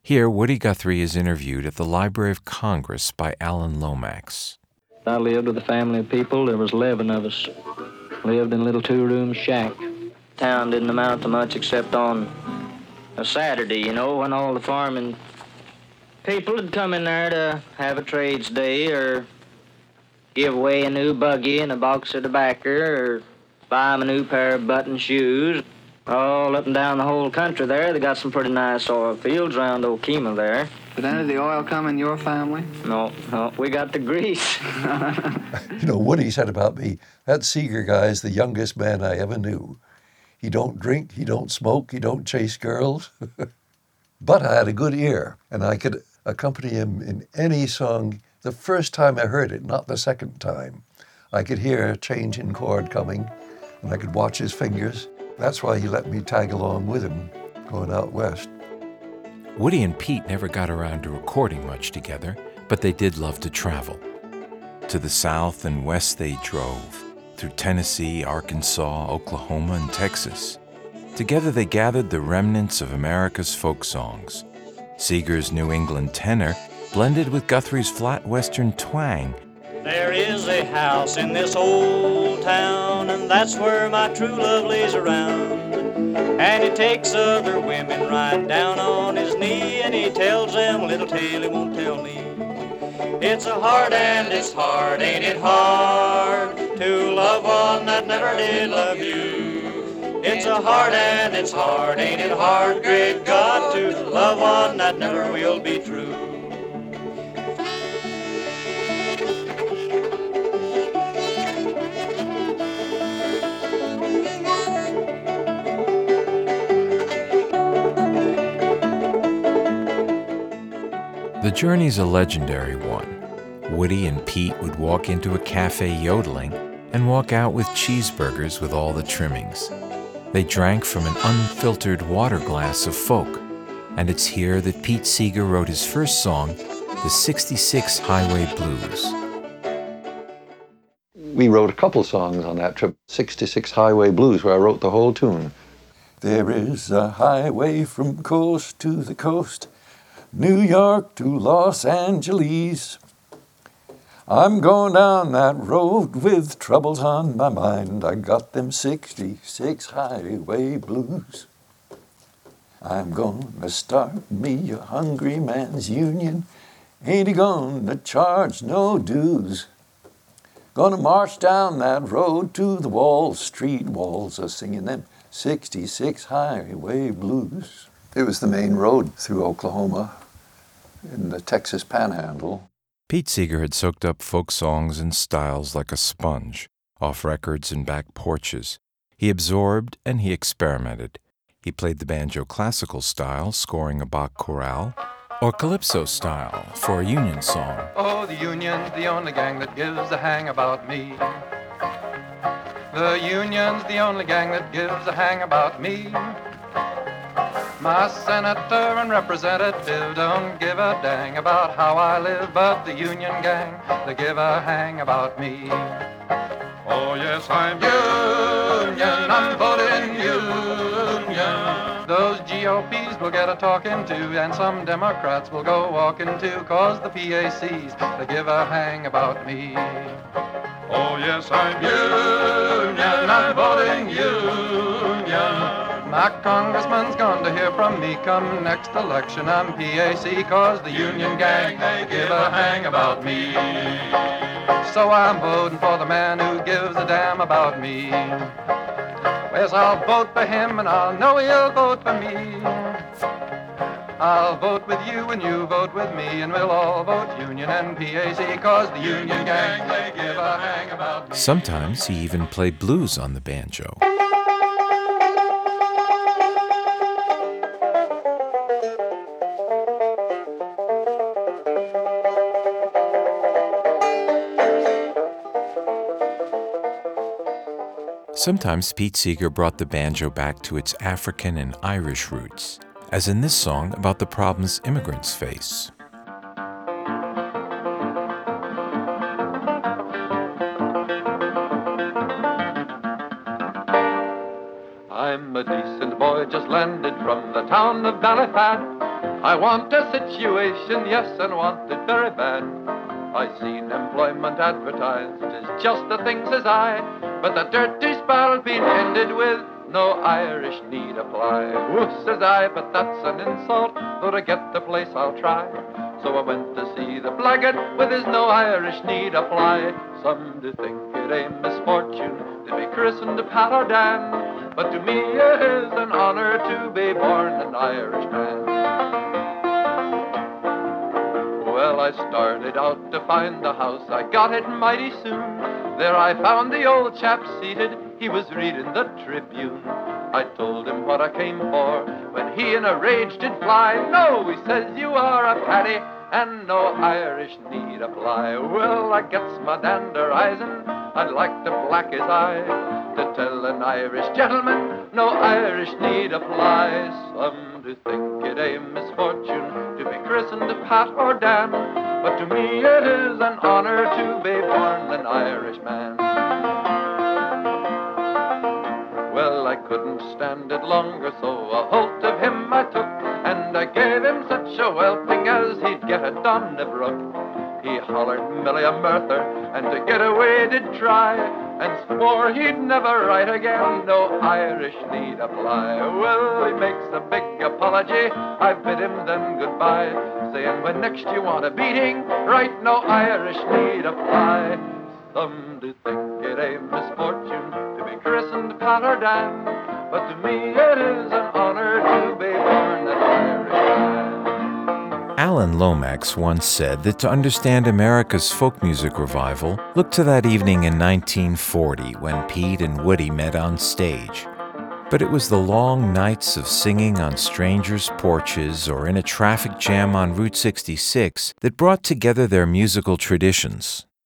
Here, Woody Guthrie is interviewed at the Library of Congress by Alan Lomax. I lived with a family of people. There was 11 of us. Lived in a little two-room shack. Town didn't amount to much except on a Saturday, you know, when all the farming people would come in there to have a trades day or give away a new buggy and a box of tobacco or buy 'em a new pair of button shoes. All up and down the whole country there, they got some pretty nice oil fields around Okema there. Did any of the oil come in your family? No, we got the grease. You know, Woody said about me, that Seeger guy is the youngest man I ever knew. He don't drink, he don't smoke, he don't chase girls. But I had a good ear, and I could accompany him in any song the first time I heard it, not the second time. I could hear a change in chord coming, and I could watch his fingers. That's why he let me tag along with him going out west. Woody and Pete never got around to recording much together, but they did love to travel. To the south and west they drove, through Tennessee, Arkansas, Oklahoma, and Texas. Together they gathered the remnants of America's folk songs. Seeger's New England tenor blended with Guthrie's flat western twang. There is a house in this old town, and that's where my true love lays around. And he takes other women right down on his knee, and he tells them a little tale he won't tell me. It's a hard and it's hard, ain't it hard, to love one that never did love you. It's a hard and it's hard, ain't it hard, great God, to love one that never will be true. The journey's a legendary one. Woody and Pete would walk into a cafe yodeling and walk out with cheeseburgers with all the trimmings. They drank from an unfiltered water glass of folk, and it's here that Pete Seeger wrote his first song, the 66 Highway Blues. We wrote a couple songs on that trip, 66 Highway Blues, where I wrote the whole tune. There is a highway from coast to the coast, New York to Los Angeles. I'm going down that road with troubles on my mind. I got them 66 highway blues. I'm gonna start me a hungry man's union. Ain't he gonna charge no dues? Gonna march down that road to the Wall Street walls, a-singing them 66 highway blues. It was the main road through Oklahoma in the Texas Panhandle. Pete Seeger had soaked up folk songs and styles like a sponge, off records and back porches. He absorbed and he experimented. He played the banjo classical style, scoring a Bach chorale, or calypso style for a union song. Oh, the union's the only gang that gives a hang about me. The union's the only gang that gives a hang about me. My senator and representative don't give a dang about how I live, but the union gang, they give a hang about me. Oh yes, I'm union, I'm voting union. Those GOPs will get a talking to, and some Democrats will go walking too, 'cause the PACs, they give a hang about me. Oh yes, I'm union, I'm voting union. My congressman's going to hear from me come next election. I'm PAC, 'cause the union gang, they give a hang about me. So I'm voting for the man who gives a damn about me. Yes, I'll vote for him, and I'll know he'll vote for me. I'll vote with you, and you vote with me, and we'll all vote union and PAC, 'cause the union gang, they give a hang about me. Sometimes he even played blues on the banjo. Sometimes Pete Seeger brought the banjo back to its African and Irish roots, as in this song about the problems immigrants face. I'm a decent boy just landed from the town of Ballifat. I want a situation, yes, and want it very bad. I seen employment advertised, 'tis just the thing, says I, but the dirty spell being ended with no Irish need apply. Woo, says I, but that's an insult, though to get the place I'll try. So I went to see the blackguard with his no Irish need apply. Some do think it a misfortune to be christened Pat or Dan, but to me it is an honor to be born an Irishman. Well, I started out to find the house, I got it mighty soon. There I found the old chap seated, he was reading the Tribune. I told him what I came for, when he in a rage did fly. No, he says, you are a Paddy, and no Irish need apply. Well, I gets my dander eyes'n, I'd like to black his eye, to tell an Irish gentleman, no Irish need apply. Some do think it a misfortune to be christened Pat or Dan, but to me it is an honor to be born an Irishman. Well, I couldn't stand it longer, so a holt of him I took, and I gave him such a welting as he'd get at Donnybrook. He hollered Millie a Merthyr, and to get away did try, and swore he'd never write again, no Irish need apply. Well, he makes a big apology, I bid him then goodbye, saying when next you want a beating, write no Irish need apply. Some do think it a misfortune to be christened Pat or Dan, but to me it is an honor to be born an Irishman. Alan Lomax once said that to understand America's folk music revival, look to that evening in 1940 when Pete and Woody met on stage. But it was the long nights of singing on strangers' porches or in a traffic jam on Route 66 that brought together their musical traditions.